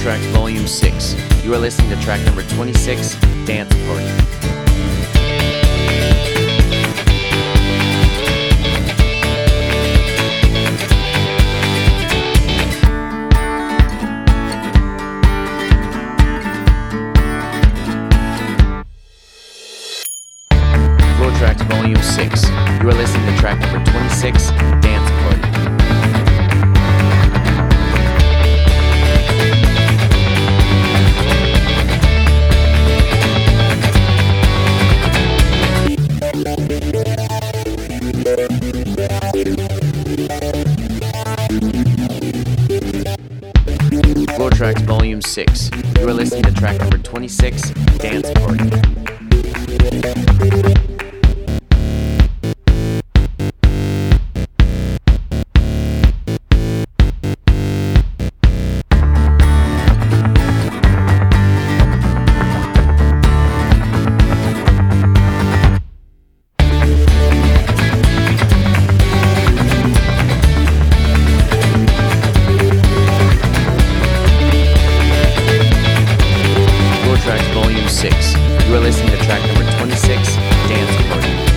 Tracks Volume 6. You are listening to track number 26, Dance Party. Tracks Volume 6. You are listening to track number 26, Dance Party. Floor Tracks Volume 6. You are listening to track number 26, Dance Party. Tracks Volume 6. You are listening to track number 26, Dance Party.